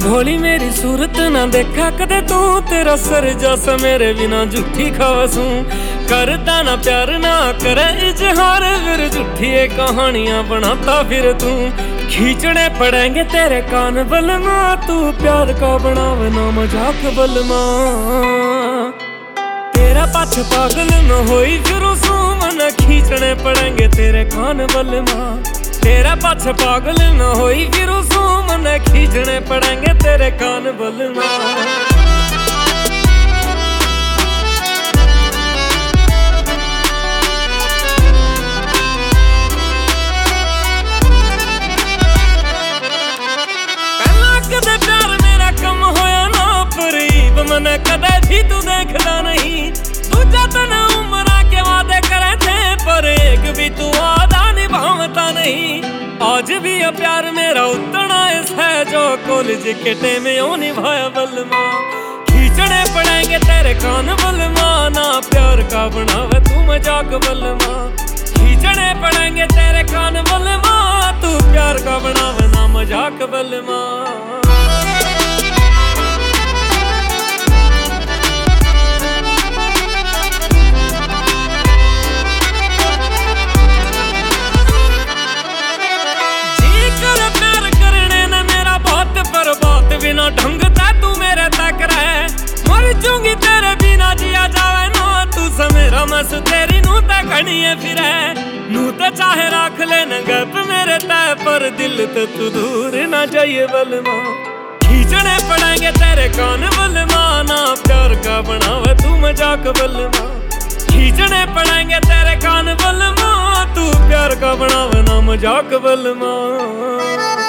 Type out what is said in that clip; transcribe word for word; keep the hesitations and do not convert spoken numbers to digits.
भोली मेरी सूरत ना देखा कदे तू, तेरा सर जैसा मेरे बिना झूठी खावसूं। करता ना प्यार ना करे इजहार, फिर झूठी कहानियां बनाता फिर तू। खींचने पड़ेंगे तेरे कान बलमा, तू प्यार का बनावे ना मजाक बलमा। तेरा पाछ पागल न होई फिर सू, मन खींचने पड़ेंगे तेरे कान बलमा। तेरा पाछ पागल न होई फिर सू, मन खींचने पड़ेंगे तेरे कान बलमा। कदे प्यार मेरा कम होया ना परीब, मन कदे भी तू देखदा नहीं। दूजा तन उम्र के वादे करे थे, पर एक भी तू वादा निभावता नहीं। आज भी ये प्यार मेरा उतना है जो कॉलेज के टेम में निभाया बलमा। खींचने पड़ेंगे तेरे कान बलमा, ना प्यार का बनावे तू मजाक बलमा। खींचने पड़ेंगे तेरे कान बलमा, तू प्यार का बनावे ना मजाक बलमा। बिना ढंग ता तू मेरे तक रहे, मर जूंगी तेरे बिना जिया जावे ना। तू समेरा मस तेरी नू ते घनी है फिर नू ते चाहे रख ले न गप मेरे तय, पर दिल ते तू दूर ना जाइए बलमा। खींचने पड़ेंगे तेरे कान बलमा, ना प्यार का बनावे तू मजाक बलमा। खींचने पड़ेंगे तेरे कान बलमा, तू प्यार का बनावे ना मजाक बलमा।